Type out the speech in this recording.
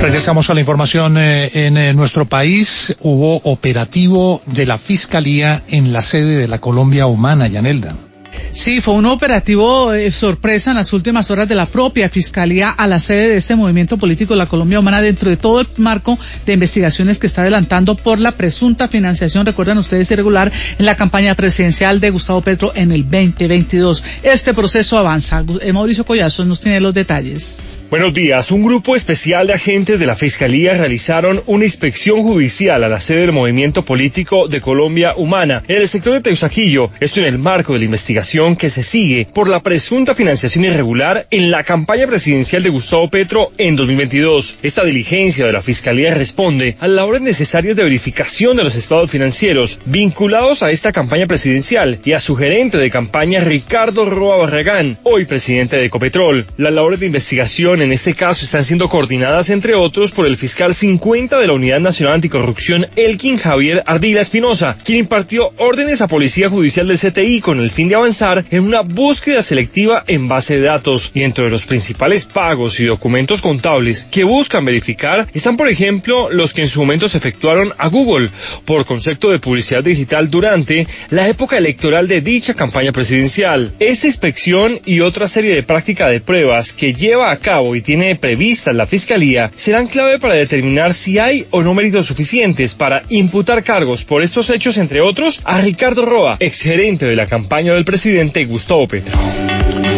Regresamos a la información en nuestro país. Hubo operativo de la Fiscalía en la sede de la Colombia Humana, Yanelda. Sí, fue un operativo sorpresa en las últimas horas de la propia Fiscalía a la sede de este movimiento político de la Colombia Humana dentro de todo el marco de investigaciones que está adelantando por la presunta financiación, recuerdan ustedes, irregular en la campaña presidencial de Gustavo Petro en el 2022. Este proceso avanza. Mauricio Collazos nos tiene los detalles. Buenos días. Un grupo especial de agentes de la Fiscalía realizaron una inspección judicial a la sede del movimiento político de Colombia Humana en el sector de Teusaquillo, esto en el marco de la investigación que se sigue por la presunta financiación irregular en la campaña presidencial de Gustavo Petro en 2022. Esta diligencia de la Fiscalía responde a las labores necesarias de verificación de los estados financieros vinculados a esta campaña presidencial y a su gerente de campaña Ricardo Roa Barragán, hoy presidente de Ecopetrol. Las labores de investigación en este caso están siendo coordinadas, entre otros, por el fiscal 50 de la Unidad Nacional Anticorrupción, Elkin Javier Ardila Espinosa, quien impartió órdenes a Policía Judicial del CTI con el fin de avanzar en una búsqueda selectiva en base de datos. Y entre los principales pagos y documentos contables que buscan verificar están, por ejemplo, los que en su momento se efectuaron a Google por concepto de publicidad digital durante la época electoral de dicha campaña presidencial. Esta inspección y otra serie de práctica de pruebas que lleva a cabo y tiene prevista la Fiscalía serán clave para determinar si hay o no méritos suficientes para imputar cargos por estos hechos, entre otros, a Ricardo Roa, exgerente de la campaña del presidente Gustavo Petro.